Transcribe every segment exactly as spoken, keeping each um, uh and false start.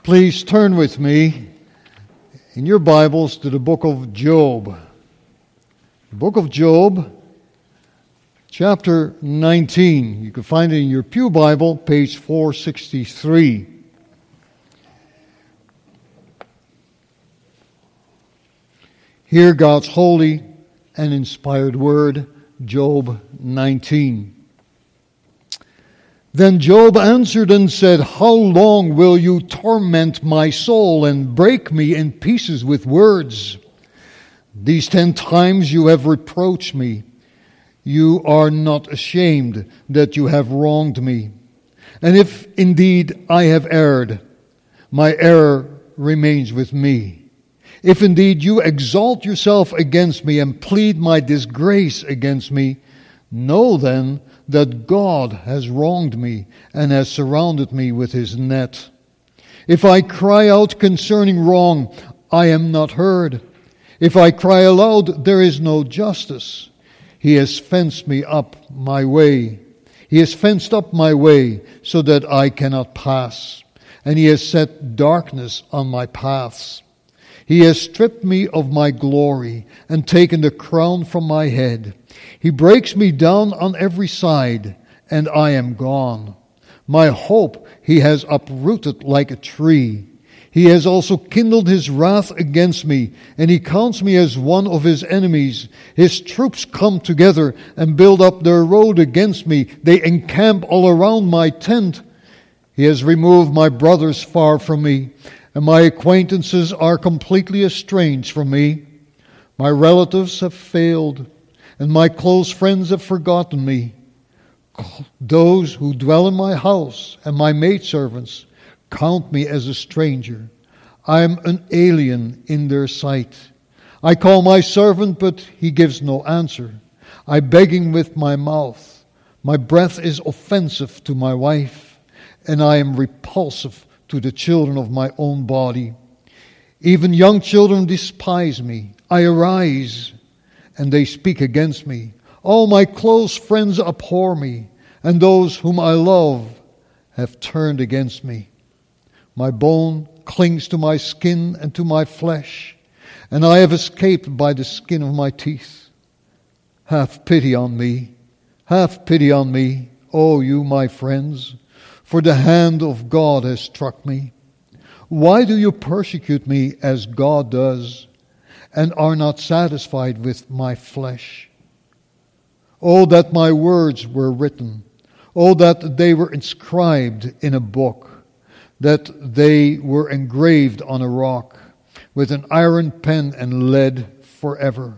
Please turn with me in your Bibles to the book of Job. The book of Job, chapter nineteen. You can find it in your Pew Bible, page four sixty-three. Hear God's holy and inspired word, Job nineteen. Then Job answered and said, "How long will you torment my soul and break me in pieces with words? These ten times you have reproached me. You are not ashamed that you have wronged me. And if indeed I have erred, my error remains with me. If indeed you exalt yourself against me and plead my disgrace against me, know then that God has wronged me and has surrounded me with his net. If I cry out concerning wrong, I am not heard. If I cry aloud, there is no justice. He has fenced me up my way. He has fenced up my way so that I cannot pass. And he has set darkness on my paths. He has stripped me of my glory and taken the crown from my head. He breaks me down on every side, and I am gone. My hope he has uprooted like a tree. He has also kindled his wrath against me, and he counts me as one of his enemies. His troops come together and build up their road against me. They encamp all around my tent. He has removed my brothers far from me, and my acquaintances are completely estranged from me. My relatives have failed, and my close friends have forgotten me. Those who dwell in my house and my maidservants count me as a stranger. I am an alien in their sight. I call my servant, but he gives no answer. I beg him with my mouth. My breath is offensive to my wife, and I am repulsive to the children of my own body. Even young children despise me. I arise, and they speak against me. All my close friends abhor me, and those whom I love have turned against me. My bone clings to my skin and to my flesh, and I have escaped by the skin of my teeth. Have pity on me, have pity on me, O you my friends, for the hand of God has struck me. Why do you persecute me as God does, and are not satisfied with my flesh? Oh, that my words were written. Oh, that they were inscribed in a book, that they were engraved on a rock with an iron pen and lead forever.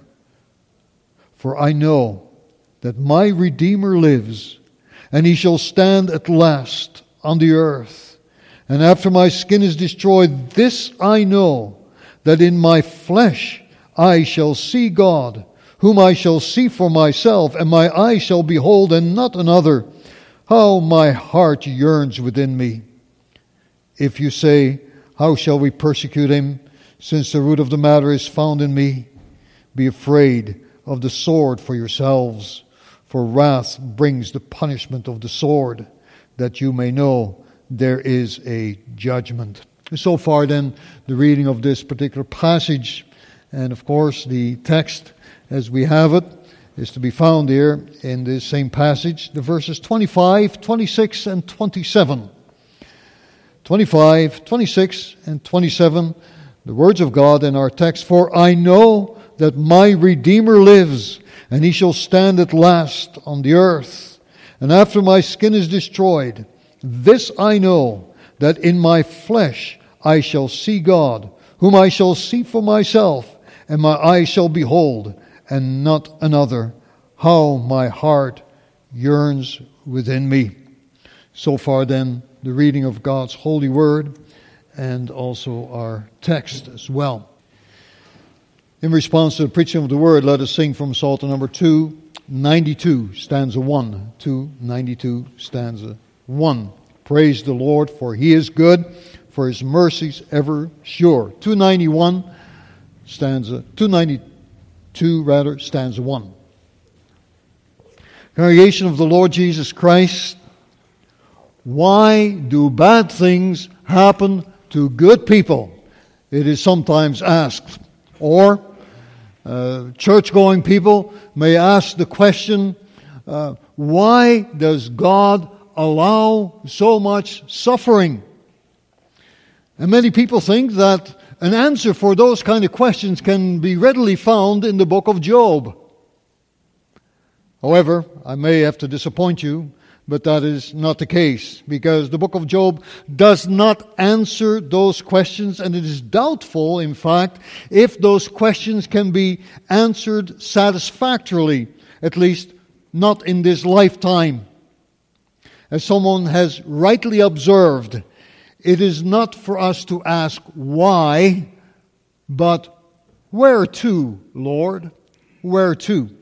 For I know that my Redeemer lives, and he shall stand at last on the earth. And after my skin is destroyed, this I know, that in my flesh I shall see God, whom I shall see for myself, and my eyes shall behold, and not another. How my heart yearns within me. If you say, how shall we persecute him, since the root of the matter is found in me? Be afraid of the sword for yourselves, for wrath brings the punishment of the sword, that you may know there is a judgment. So far then, the reading of this particular passage, and of course the text as we have it is to be found here in this same passage, the verses twenty-five, twenty-six, and twenty-seven. twenty-five, twenty-six, and twenty-seven, the words of God in our text. For I know that my Redeemer lives, and he shall stand at last on the earth. And after my skin is destroyed, this I know, that in my flesh I shall see God, whom I shall see for myself, and my eyes shall behold, and not another. How my heart yearns within me. So far then, the reading of God's holy word, and also our text as well. In response to the preaching of the word, let us sing from Psalter number two ninety-two, stanza one. two ninety-two, stanza one. Praise the Lord, for he is good, for his mercies ever sure. two ninety-one, stanza, two ninety-two rather, stanza one. Congregation of the Lord Jesus Christ, why do bad things happen to good people, it is sometimes asked. Or uh, church-going people may ask the question, uh, why does God allow so much suffering? And many people think that an answer for those kind of questions can be readily found in the book of Job. However, I may have to disappoint you, but that is not the case, because the book of Job does not answer those questions, and it is doubtful, in fact, if those questions can be answered satisfactorily, at least not in this lifetime. As someone has rightly observed, it is not for us to ask why, but where to, Lord? Where to?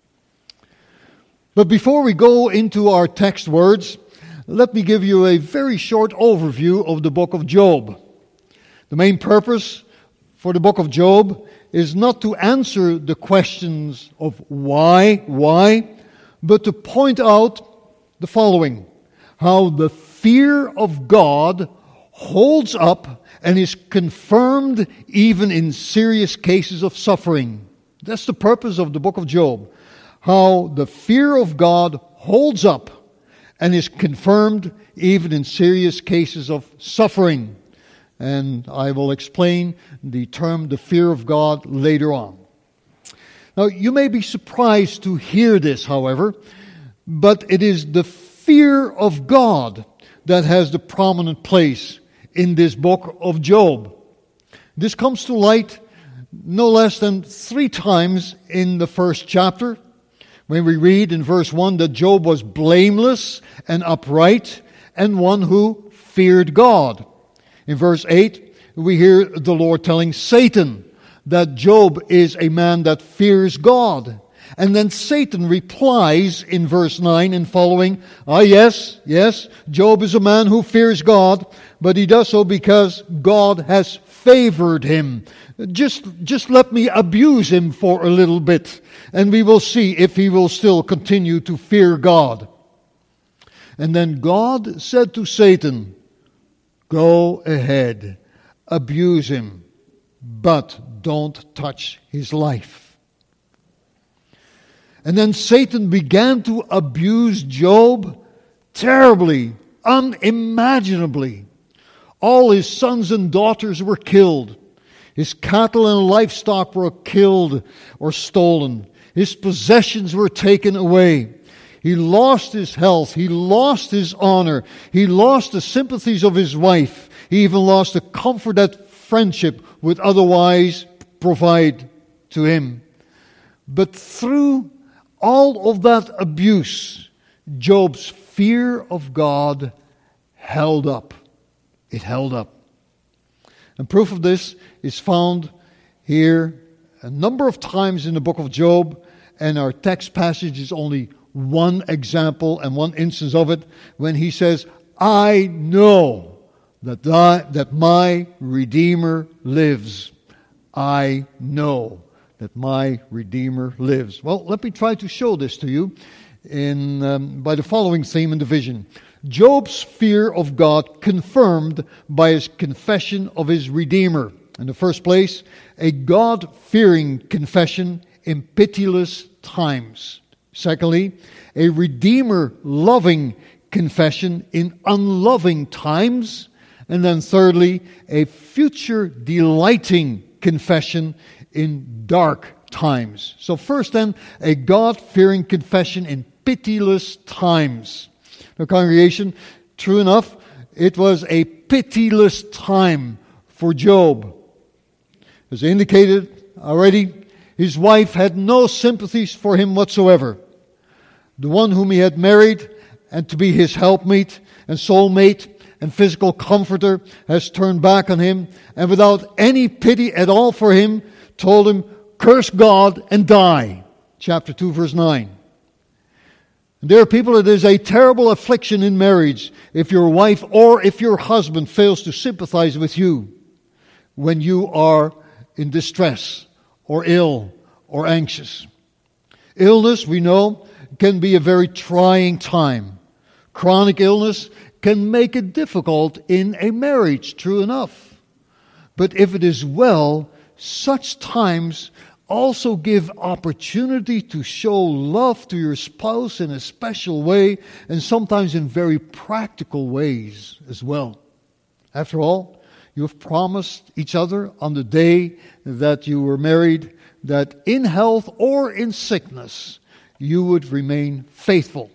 But before we go into our text words, let me give you a very short overview of the book of Job. The main purpose for the book of Job is not to answer the questions of why, why, but to point out the following: how the fear of God holds up and is confirmed even in serious cases of suffering. That's the purpose of the book of Job. How the fear of God holds up and is confirmed even in serious cases of suffering. And I will explain the term the fear of God later on. Now, you may be surprised to hear this, however, but it is the fear of God that has the prominent place in this book of Job. This comes to light no less than three times in the first chapter, when we read in verse one that Job was blameless and upright and one who feared God. In verse eight, we hear the Lord telling Satan that Job is a man that fears God. And then Satan replies in verse nine and following, ah yes, yes, Job is a man who fears God, but he does so because God has favored him. Just, just let me abuse him for a little bit, and we will see if he will still continue to fear God. And then God said to Satan, go ahead, abuse him, but don't touch his life. And then Satan began to abuse Job terribly, unimaginably. All his sons and daughters were killed. His cattle and livestock were killed or stolen. His possessions were taken away. He lost his health. He lost his honor. He lost the sympathies of his wife. He even lost the comfort that friendship would otherwise provide to him. But through all of that abuse, Job's fear of God held up. It held up. And proof of this is found here a number of times in the book of Job, and our text passage is only one example and one instance of it, when he says, I know that, thy, that my Redeemer lives. I know that my Redeemer lives. Well, let me try to show this to you in um, by the following theme and division. Job's fear of God confirmed by his confession of his Redeemer. In the first place, a God-fearing confession in pitiless times. Secondly, a Redeemer-loving confession in unloving times. And then thirdly, a future-delighting confession in dark times. So first then, a God-fearing confession in pitiless times. The congregation, true enough, it was a pitiless time for Job. As indicated already, his wife had no sympathies for him whatsoever. The one whom he had married and to be his helpmeet and soulmate and physical comforter has turned back on him, and without any pity at all for him, told him, curse God and die. Chapter two, verse nine. And there are people, it is a terrible affliction in marriage if your wife or if your husband fails to sympathize with you when you are in distress or ill or anxious. Illness, we know, can be a very trying time. Chronic illness can make it difficult in a marriage, true enough. But if it is well, such times also give opportunity to show love to your spouse in a special way, and sometimes in very practical ways as well. After all, you have promised each other on the day that you were married that in health or in sickness you would remain faithful.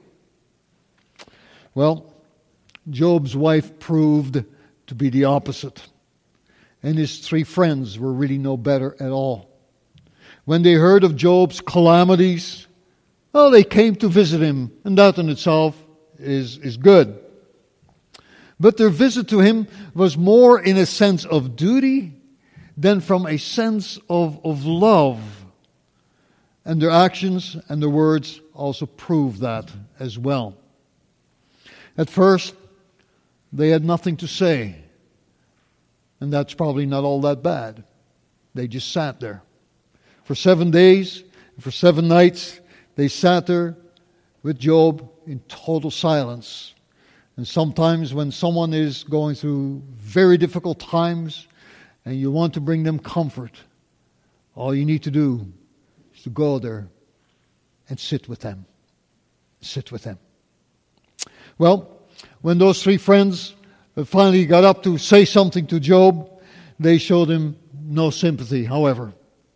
Well, Job's wife proved to be the opposite, and his three friends were really no better at all. When they heard of Job's calamities, well, they came to visit him, and that in itself is, is good. But their visit to him was more in a sense of duty than from a sense of, of love. And their actions and their words also prove that as well. At first, they had nothing to say. And that's probably not all that bad. They just sat there. For seven days, for seven nights, they sat there with Job in total silence. And sometimes when someone is going through very difficult times and you want to bring them comfort, all you need to do is to go there and sit with them. Sit with them. Well, when those three friends finally got up to say something to Job, they showed him no sympathy, however.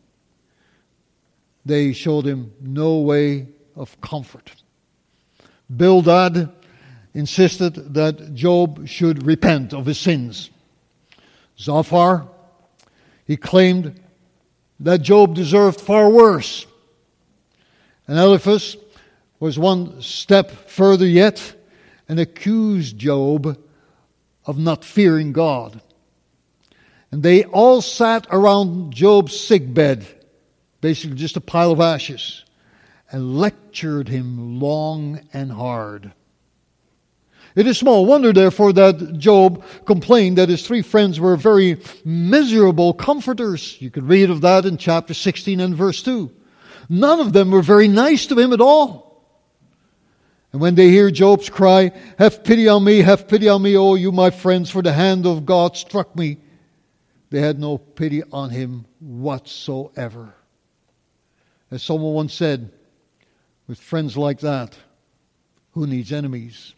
They showed him no way of comfort. Bildad insisted that Job should repent of his sins. Zophar, he claimed that Job deserved far worse. And Eliphaz was one step further yet and accused Job of not fearing God. And they all sat around Job's sickbed, basically just a pile of ashes, and lectured him long and hard. It is small wonder, therefore, that Job complained that his three friends were very miserable comforters. You could read of that in chapter sixteen and verse two. None of them were very nice to him at all. And when they hear Job's cry, "Have pity on me, have pity on me, O you my friends, for the hand of God struck me," they had no pity on him whatsoever. As someone once said, with friends like that, who needs enemies?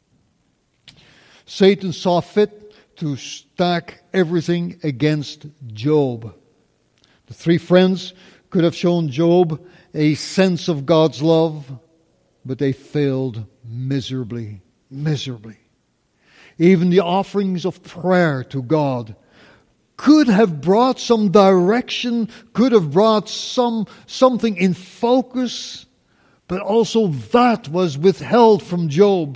Satan saw fit to stack everything against Job. The three friends could have shown Job a sense of God's love, but they failed miserably, miserably. Even the offerings of prayer to God could have brought some direction, could have brought some something in focus, but also that was withheld from Job.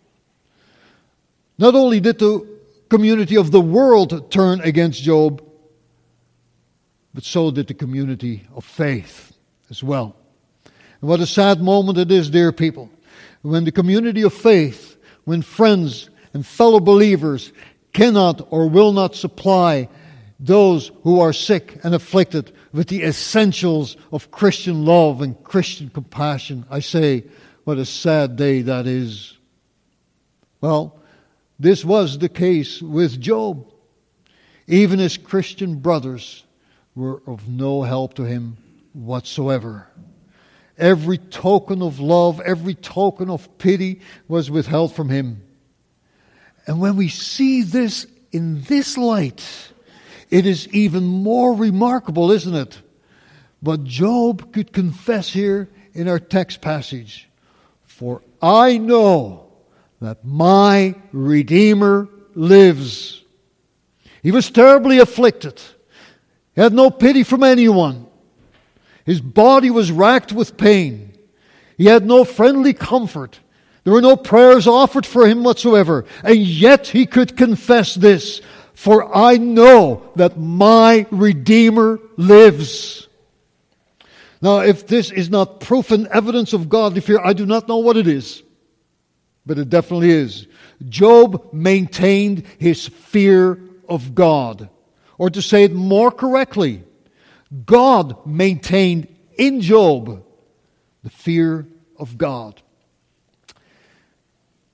Not only did the community of the world turn against Job, but so did the community of faith as well. And what a sad moment it is, dear people, when the community of faith, when friends and fellow believers cannot or will not supply those who are sick and afflicted with the essentials of Christian love and Christian compassion. I say, what a sad day that is. Well, this was the case with Job. Even his Christian brothers were of no help to him whatsoever. Every token of love, every token of pity was withheld from him. And when we see this in this light, it is even more remarkable, isn't it? But Job could confess here in our text passage, "For I know that my Redeemer lives." He was terribly afflicted. He had no pity from anyone. His body was racked with pain. He had no friendly comfort. There were no prayers offered for him whatsoever. And yet he could confess this, "For I know that my Redeemer lives." Now, if this is not proof and evidence of godly fear, I do not know what it is. But it definitely is. Job maintained his fear of God. Or to say it more correctly, God maintained in Job the fear of God.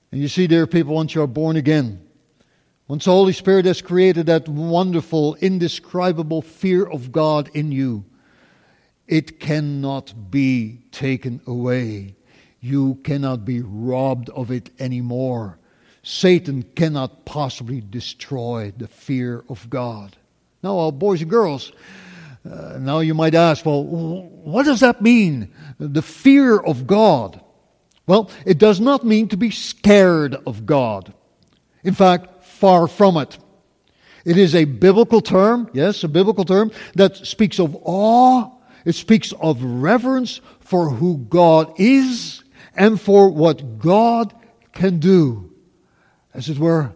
And you see, dear people, once you are born again, once the Holy Spirit has created that wonderful, indescribable fear of God in you, it cannot be taken away. You cannot be robbed of it anymore. Satan cannot possibly destroy the fear of God. Now, well, boys and girls, uh, now you might ask, well, what does that mean? The fear of God. Well, it does not mean to be scared of God. In fact, far from it. It is a biblical term, yes, a biblical term that speaks of awe. It speaks of reverence for who God is and for what God can do. As it were,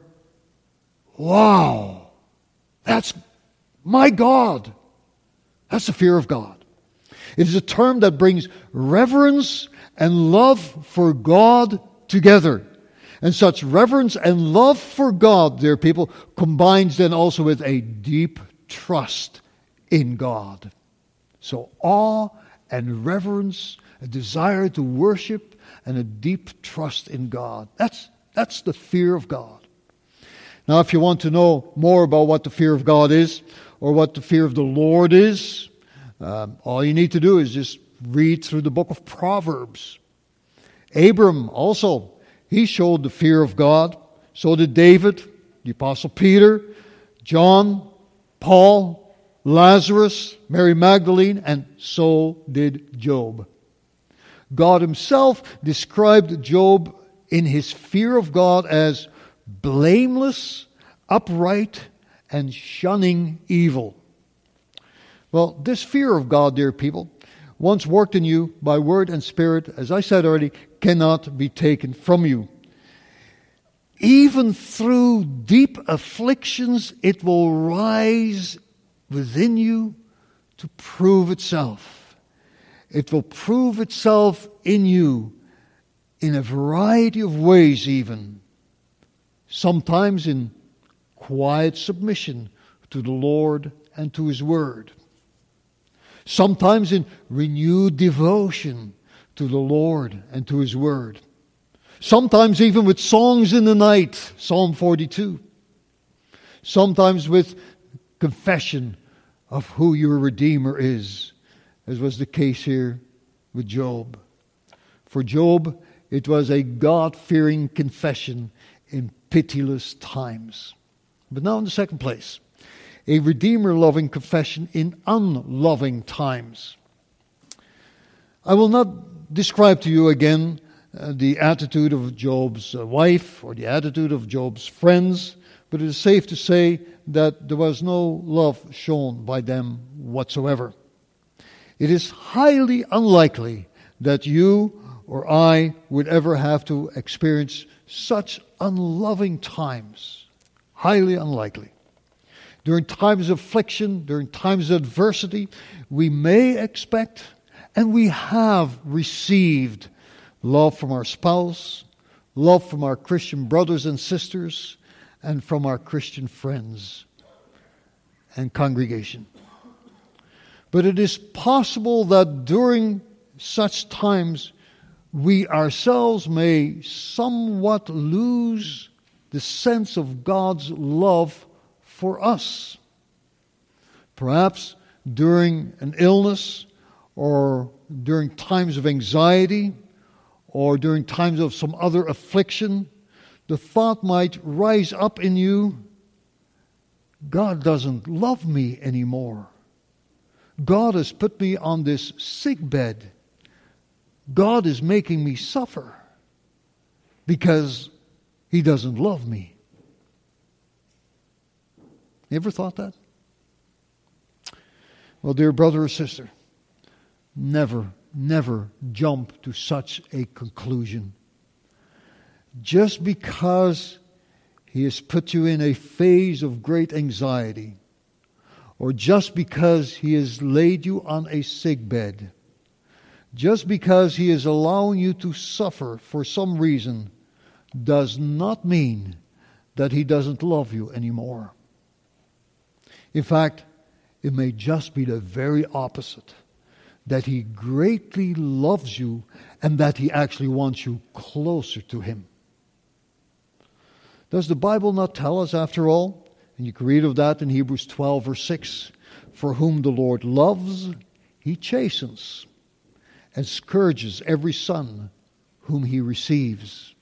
wow, that's my God. That's the fear of God. It is a term that brings reverence and love for God together. And such reverence and love for God, dear people, combines then also with a deep trust in God. So awe and reverence, a desire to worship, and a deep trust in God. That's, that's the fear of God. Now, if you want to know more about what the fear of God is, or what the fear of the Lord is, um, all you need to do is just read through the book of Proverbs. Abram also, he showed the fear of God. So did David, the Apostle Peter, John, Paul, Lazarus, Mary Magdalene, and so did Job. God himself described Job in his fear of God as blameless, upright, and shunning evil. Well, this fear of God, dear people, once worked in you by word and spirit, as I said already, cannot be taken from you. Even through deep afflictions, it will rise within you to prove itself. It will prove itself in you in a variety of ways even. Sometimes in quiet submission to the Lord and to His Word. Sometimes in renewed devotion to the Lord and to His Word. Sometimes even with songs in the night, Psalm forty-two. Sometimes with confession of who your Redeemer is, as was the case here with Job. For Job, it was a God-fearing confession in pitiless times. But now in the second place, a Redeemer-loving confession in unloving times. I will not describe to you again uh, the attitude of Job's uh, wife or the attitude of Job's friends, but it is safe to say that there was no love shown by them whatsoever. It is highly unlikely that you or I would ever have to experience such unloving times. Highly unlikely. During times of affliction, during times of adversity, we may expect and we have received love from our spouse, love from our Christian brothers and sisters, and from our Christian friends and congregation. But it is possible that during such times we ourselves may somewhat lose the sense of God's love for us. Perhaps during an illness, or during times of anxiety, or during times of some other affliction, the thought might rise up in you, God doesn't love me anymore. God has put me on this sick bed. God is making me suffer because He doesn't love me. You ever thought that? Well, dear brother or sister, never, never jump to such a conclusion. Just because He has put you in a phase of great anxiety, or just because He has laid you on a sick bed, just because He is allowing you to suffer for some reason, does not mean that He doesn't love you anymore. In fact, it may just be the very opposite. That He greatly loves you and that He actually wants you closer to Him. Does the Bible not tell us, after all? And you can read of that in Hebrews twelve, verse six. For whom the Lord loves, He chastens, and scourges every son whom He receives.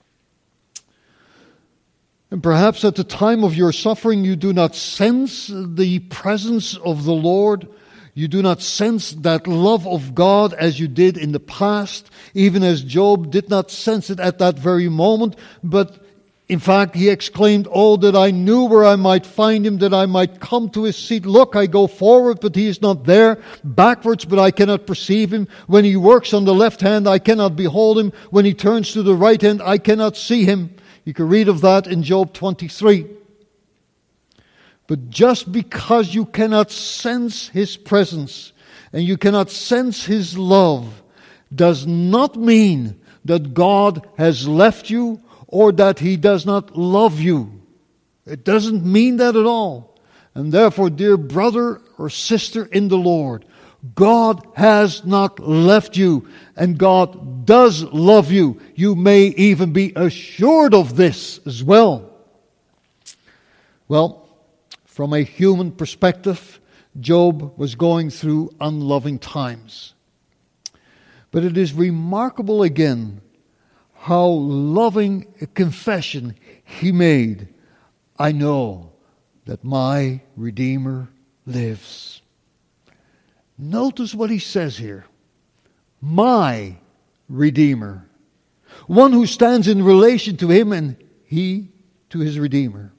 And perhaps at the time of your suffering you do not sense the presence of the Lord. You do not sense that love of God as you did in the past, even as Job did not sense it at that very moment. But in fact, he exclaimed, "Oh, that I knew where I might find Him, that I might come to His seat. Look, I go forward, but He is not there. Backwards, but I cannot perceive Him. When He works on the left hand, I cannot behold Him. When He turns to the right hand, I cannot see Him." You can read of that in Job twenty-three. But just because you cannot sense His presence and you cannot sense His love does not mean that God has left you or that He does not love you. It doesn't mean that at all. And therefore, dear brother or sister in the Lord, God has not left you, and God does love you. You may even be assured of this as well. Well, from a human perspective, Job was going through unloving times. But it is remarkable again how loving a confession he made. I know that my Redeemer lives. Notice what he says here. My Redeemer. One who stands in relation to Him and He to His Redeemer.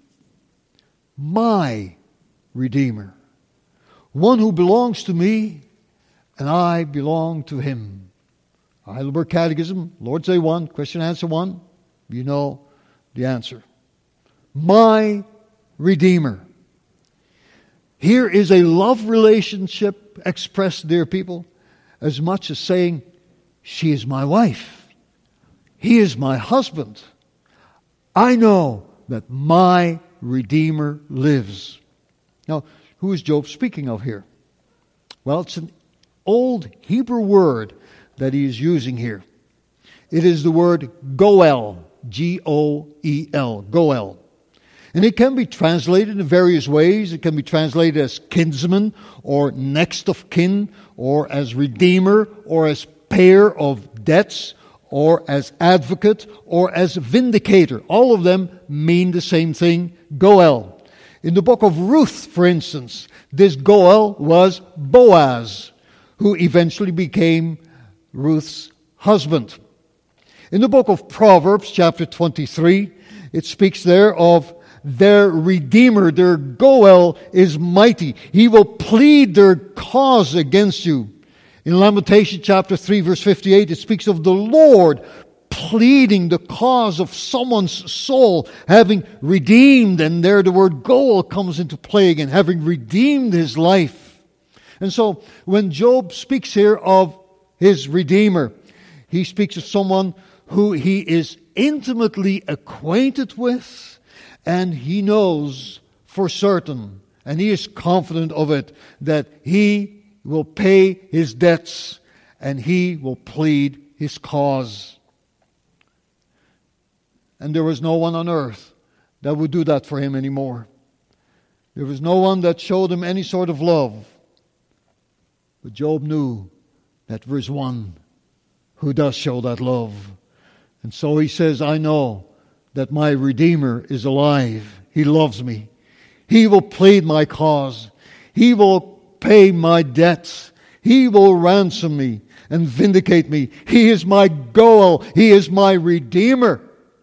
My Redeemer. One who belongs to me and I belong to Him. Heidelberg Catechism, Lord's Day one, question answer one. You know the answer. My Redeemer. Here is a love relationship expressed, dear people, as much as saying, she is my wife. He is my husband. I know that my Redeemer lives. Now, who is Job speaking of here? Well, it's an old Hebrew word that he is using here. It is the word goel, G O E L, goel. And it can be translated in various ways. It can be translated as kinsman, or next of kin, or as redeemer, or as payer of debts, or as advocate, or as vindicator. All of them mean the same thing, goel. In the book of Ruth, for instance, this goel was Boaz, who eventually became Ruth's husband. In the book of Proverbs, chapter twenty-three, it speaks there of their Redeemer, their goel is mighty. He will plead their cause against you. In Lamentation chapter three, verse fifty-eight, it speaks of the Lord pleading the cause of someone's soul, having redeemed, and there the word goel comes into play again, having redeemed his life. And so, when Job speaks here of his Redeemer, he speaks of someone who he is intimately acquainted with, and he knows for certain, and he is confident of it, that he will pay his debts and he will plead his cause. And there was no one on earth that would do that for him anymore. There was no one that showed him any sort of love. But Job knew that there is one who does show that love. And so he says, I know that my Redeemer is alive. He loves me. He will plead my cause. He will pay my debts. He will ransom me and vindicate me. He is my goel. He is my Redeemer.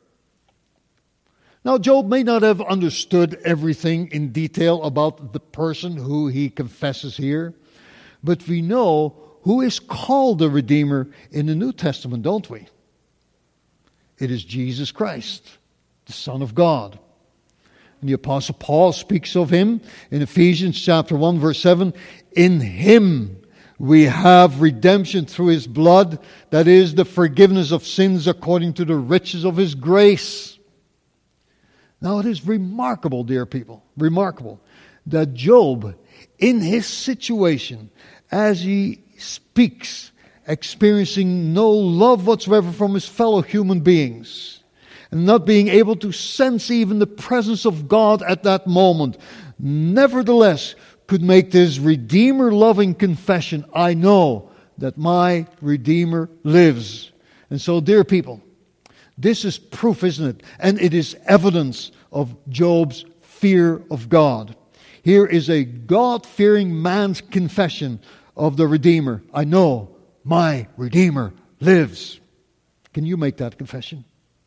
Now, Job may not have understood everything in detail about the person who he confesses here, but we know who is called the Redeemer in the New Testament, don't we? It is Jesus Christ, the Son of God. And the Apostle Paul speaks of Him in Ephesians chapter one, verse seven. In Him we have redemption through His blood, that is, the forgiveness of sins according to the riches of His grace. Now it is remarkable, dear people, remarkable, that Job, in his situation, as he speaks, experiencing no love whatsoever from his fellow human beings, and not being able to sense even the presence of God at that moment, nevertheless could make this Redeemer-loving confession, I know that my Redeemer lives. And so, dear people, this is proof, isn't it? And it is evidence of Job's fear of God. Here is a God-fearing man's confession of the Redeemer. I know my Redeemer lives. Can you make that confession?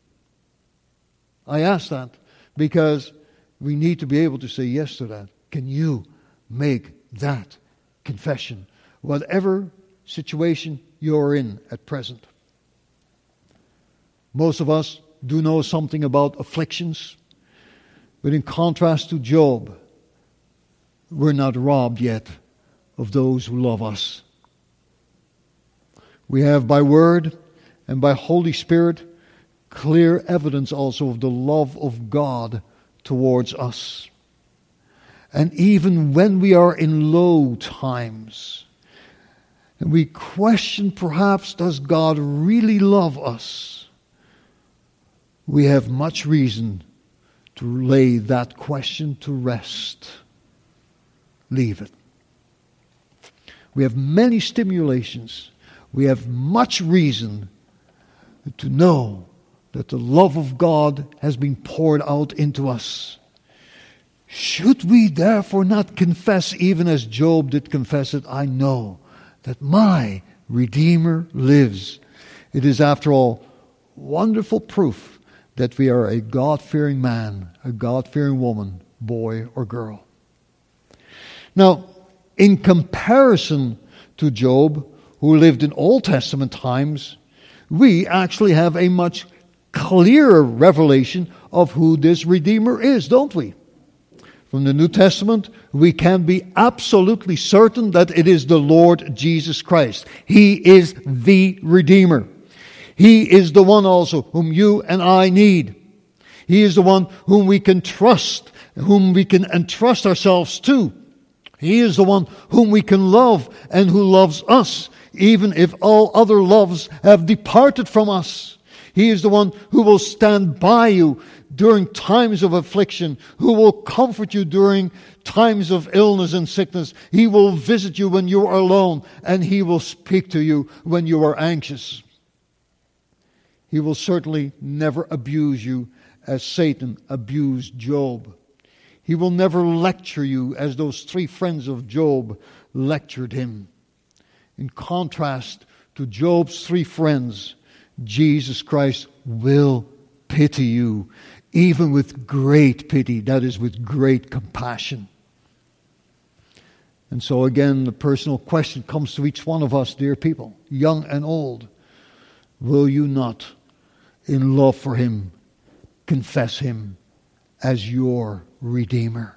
I ask that because we need to be able to say yes to that. Can you make that confession? Whatever situation you're in at present. Most of us do know something about afflictions, but in contrast to Job, we're not robbed yet of those who love us. We have by word and by Holy Spirit clear evidence also of the love of God towards us. And even when we are in low times, and we question perhaps, does God really love us? We have much reason to lay that question to rest. Leave it. We have many stimulations. We have much reason to know that the love of God has been poured out into us. Should we therefore not confess, even as Job did confess it, I know that my Redeemer lives. It is, after all, wonderful proof that we are a God-fearing man, a God-fearing woman, boy or girl. Now, in comparison to Job, who lived in Old Testament times, we actually have a much clearer revelation of who this Redeemer is, don't we? From the New Testament, we can be absolutely certain that it is the Lord Jesus Christ. He is the Redeemer. He is the one also whom you and I need. He is the one whom we can trust, whom we can entrust ourselves to. He is the one whom we can love and who loves us, even if all other loves have departed from us. He is the one who will stand by you during times of affliction, who will comfort you during times of illness and sickness. He will visit you when you are alone, and He will speak to you when you are anxious. He will certainly never abuse you as Satan abused Job. He will never lecture you as those three friends of Job lectured him. In contrast to Job's three friends, Jesus Christ will pity you, even with great pity, that is, with great compassion. And so again, the personal question comes to each one of us, dear people, young and old. Will you not, in love for Him, confess Him as your Redeemer?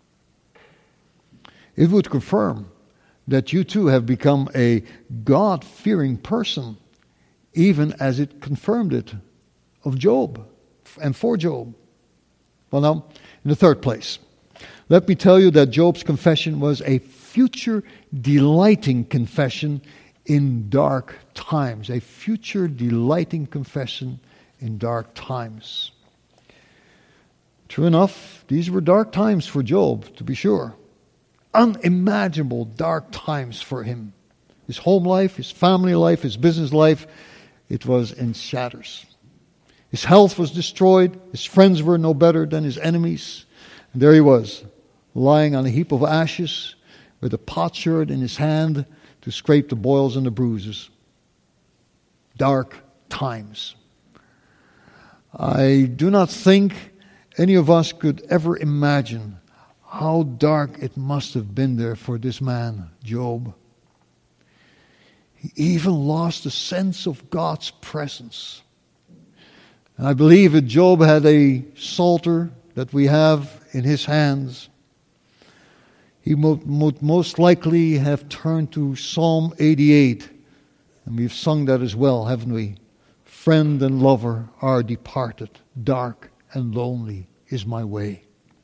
It would confirm that you too have become a God-fearing person, even as it confirmed it of Job and for Job. Well, now, in the third place, let me tell you that Job's confession was a future delighting confession in dark times. A future delighting confession in dark times. True enough, these were dark times for Job, to be sure. Unimaginable dark times for him. His home life, his family life, his business life, it was in shatters. His health was destroyed. His friends were no better than his enemies. And there he was, lying on a heap of ashes with a potsherd in his hand to scrape the boils and the bruises. Dark times. I do not think any of us could ever imagine how dark it must have been there for this man, Job. He even lost the sense of God's presence. And I believe that Job had a psalter that we have in his hands. He would most likely have turned to Psalm eighty-eight. And we've sung that as well, haven't we? Friend and lover are departed. Dark and lonely is my way.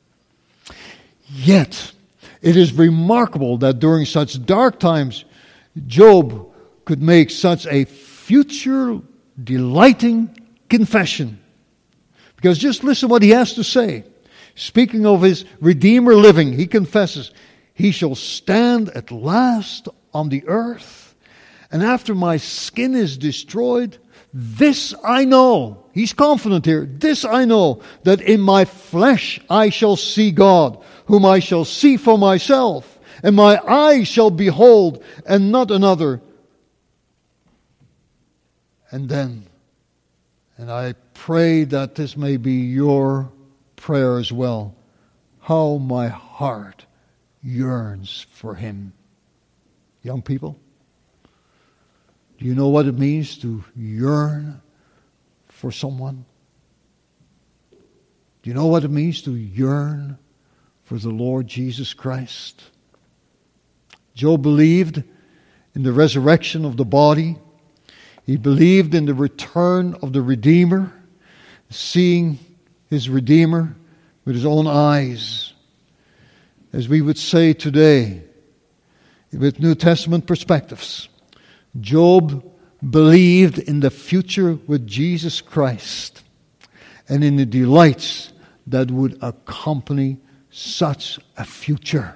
Yet, it is remarkable that during such dark times, Job could make such a future delighting confession. Because just listen what he has to say. Speaking of his Redeemer living, he confesses, he shall stand at last on the earth, and after my skin is destroyed, this I know. He's confident here. This I know, that in my flesh I shall see God, whom I shall see for myself, and my eyes shall behold, and not another. And then, and I pray that this may be your prayer as well, how my heart yearns for Him. Young people, do you know what it means to yearn for someone? Do you know what it means to yearn for the Lord Jesus Christ? Job believed in the resurrection of the body. He believed in the return of the Redeemer, seeing his Redeemer with his own eyes. As we would say today, with New Testament perspectives, Job believed in the future with Jesus Christ and in the delights that would accompany such a future.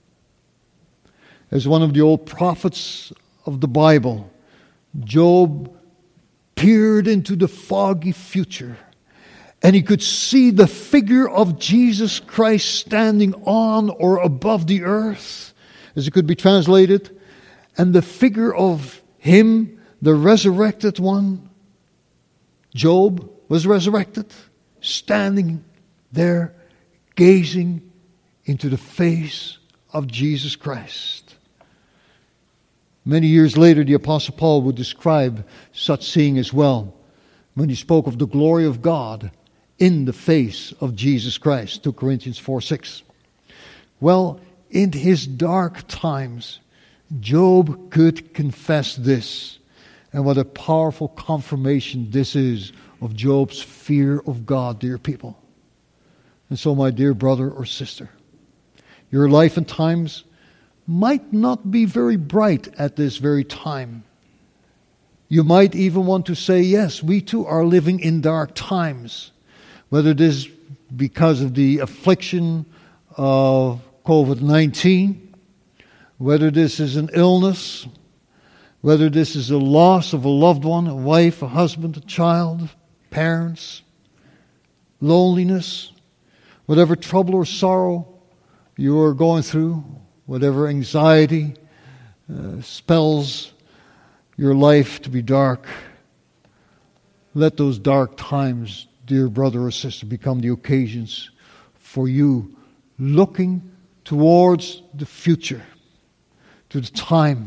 As one of the old prophets of the Bible, Job peered into the foggy future, and he could see the figure of Jesus Christ standing on or above the earth, as it could be translated, and the figure of Him, the resurrected one. Job was resurrected, standing there, gazing into the face of Jesus Christ. Many years later, the Apostle Paul would describe such seeing as well, when he spoke of the glory of God in the face of Jesus Christ. Second Corinthians four six. Well, in his dark times, Job could confess this. And what a powerful confirmation this is of Job's fear of God, dear people. And so, my dear brother or sister, your life and times might not be very bright at this very time. You might even want to say, yes, we too are living in dark times. Whether it is because of the affliction of covid nineteen, whether this is an illness, whether this is a loss of a loved one, a wife, a husband, a child, parents, loneliness, whatever trouble or sorrow you are going through, whatever anxiety uh, spells your life to be dark, let those dark times, dear brother or sister, become the occasions for you looking towards the future, to the time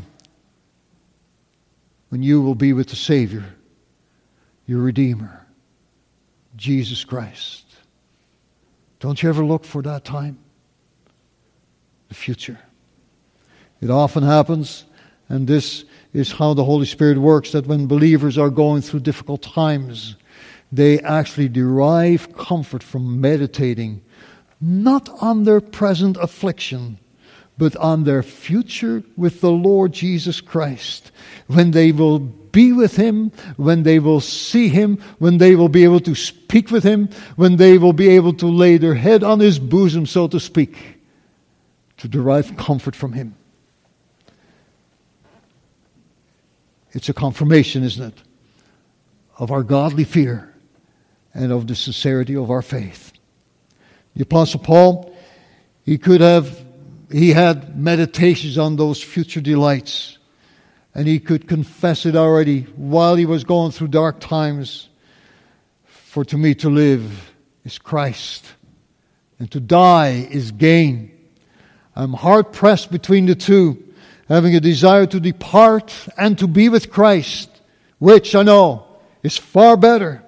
when you will be with the Savior, your Redeemer, Jesus Christ. Don't you ever look for that time? The future. It often happens, and this is how the Holy Spirit works, that when believers are going through difficult times, they actually derive comfort from meditating not on their present affliction, but on their future with the Lord Jesus Christ. When they will be with Him, when they will see Him, when they will be able to speak with Him, when they will be able to lay their head on His bosom, so to speak, to derive comfort from Him. It's a confirmation, isn't it, of our godly fear and of the sincerity of our faith. The Apostle Paul, he could have, he had meditations on those future delights, and he could confess it already while he was going through dark times. For to me to live is Christ, and to die is gain. I'm hard pressed between the two, having a desire to depart and to be with Christ, which I know is far better.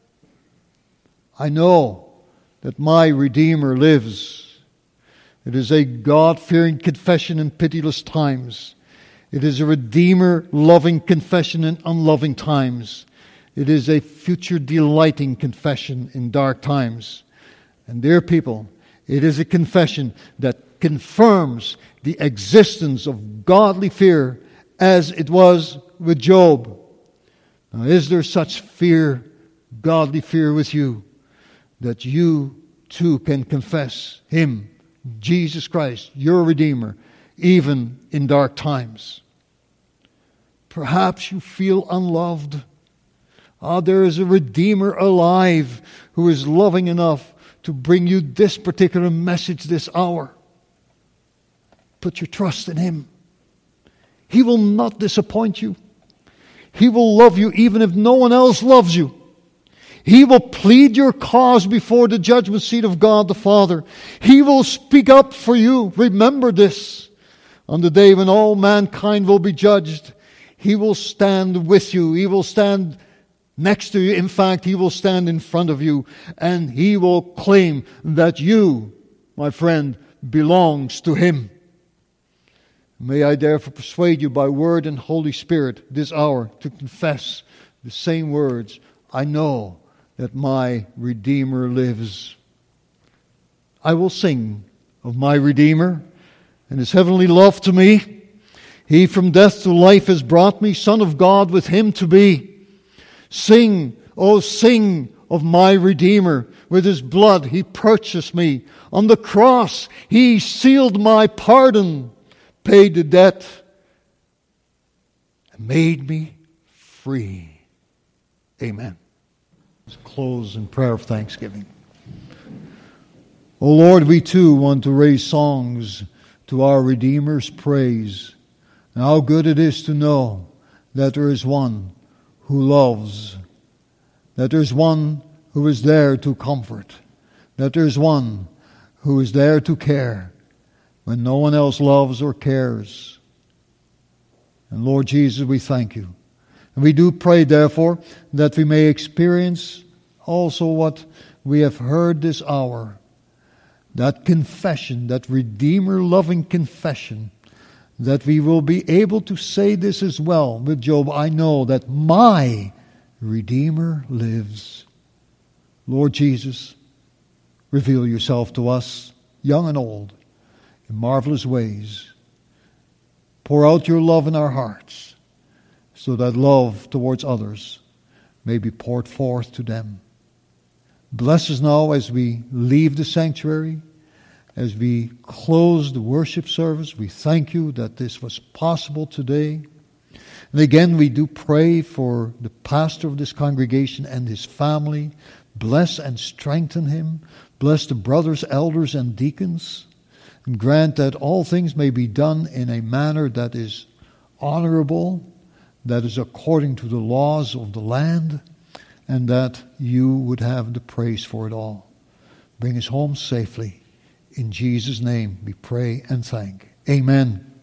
I know that my Redeemer lives. It is a God-fearing confession in pitiless times. It is a Redeemer-loving confession in unloving times. It is a future-delighting confession in dark times. And dear people, it is a confession that confirms the existence of godly fear as it was with Job. Now, is there such fear, godly fear with you? that you too can confess Him, Jesus Christ, your Redeemer, even in dark times. Perhaps you feel unloved. Ah, there is a Redeemer alive who is loving enough to bring you this particular message this hour. Put your trust in Him. He will not disappoint you. He will love you even if no one else loves you. He will plead your cause before the judgment seat of God the Father. He will speak up for you. Remember this. On the day when all mankind will be judged, He will stand with you. He will stand next to you. In fact, He will stand in front of you. And He will claim that you, my friend, belongs to Him. May I therefore persuade you by word and Holy Spirit this hour to confess the same words. I know that my Redeemer lives. I will sing of my Redeemer and His heavenly love to me. He from death to life has brought me, Son of God with Him to be. Sing, oh sing of my Redeemer. With His blood He purchased me. On the cross He sealed my pardon, paid the debt, and made me free. Amen. Let's close in prayer of thanksgiving. O Lord, we too want to raise songs to our Redeemer's praise. And how good it is to know that there is one who loves, that there is one who is there to comfort, that there is one who is there to care when no one else loves or cares. And Lord Jesus, we thank You. And we do pray, therefore, that we may experience also what we have heard this hour. That confession, that Redeemer-loving confession, that we will be able to say this as well with Job. I know that my Redeemer lives. Lord Jesus, reveal Yourself to us, young and old, in marvelous ways. Pour out Your love in our hearts, so that love towards others may be poured forth to them. Bless us now as we leave the sanctuary, as we close the worship service. We thank You that this was possible today. And again, we do pray for the pastor of this congregation and his family. Bless and strengthen him. Bless the brothers, elders, and deacons. And grant that all things may be done in a manner that is honorable, that is according to the laws of the land, and that You would have the praise for it all. Bring us home safely. In Jesus' name we pray and thank. Amen.